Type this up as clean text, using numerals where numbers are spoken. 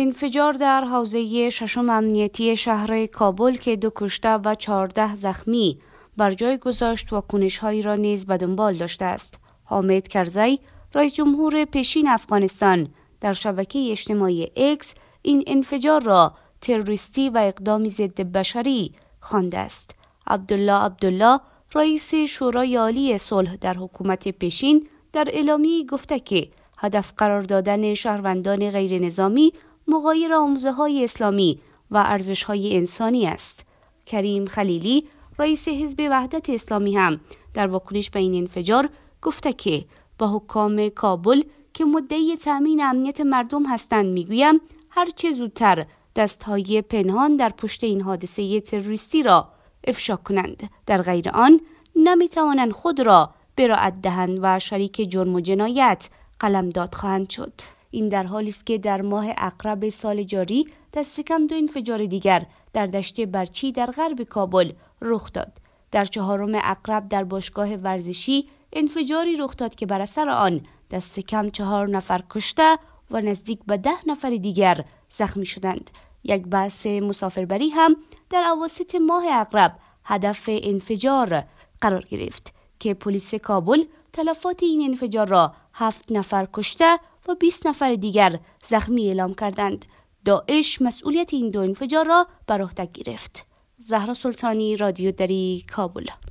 انفجار در حوزه ششم امنیتی شهر کابل که 2 کشته و 14 زخمی بر جای گذاشت واکنش‌هایی را نیز به دنبال داشته است. حامد کرزی، رئیس جمهور پیشین افغانستان، در شبکه اجتماعی اکس این انفجار را تروریستی و اقدامی ضد بشری خوانده است. عبدالله، رئیس شورای عالی صلح در حکومت پیشین، در اعلامیه گفته که هدف قرار دادن شهروندان غیر نظامی مغایر آموزه‌های اسلامی و ارزش‌های انسانی است. کریم خلیلی، رئیس حزب وحدت اسلامی، هم در واکنش به این انفجار گفته که با حکام کابل که مدعی تامین امنیت مردم هستند میگویم هر چه زودتر دست‌های پنهان در پشت این حادثه تروریستی را افشا کنند، در غیر آن نمیتوانند خود را براءت دهند و شریک جرم و جنایت قلمداد خواهند شد. این در حالی است که در ماه اقرب سال جاری دست کم 2 انفجار دیگر در دشت برچی در غرب کابل رخ داد. در 4 اقرب در باشگاه ورزشی انفجاری رخ داد که بر اثر آن دست کم 4 نفر کشته و نزدیک به 10 نفر دیگر زخمی شدند. یک بس مسافربری هم در اواسط ماه اقرب هدف انفجار قرار گرفت که پلیس کابل تلفات این انفجار را 7 نفر کشته و 20 نفر دیگر زخمی اعلام کردند. داعش مسئولیت این 2 انفجار را بر عهده گرفت. زهرا سلطانی، رادیو دری، کابل.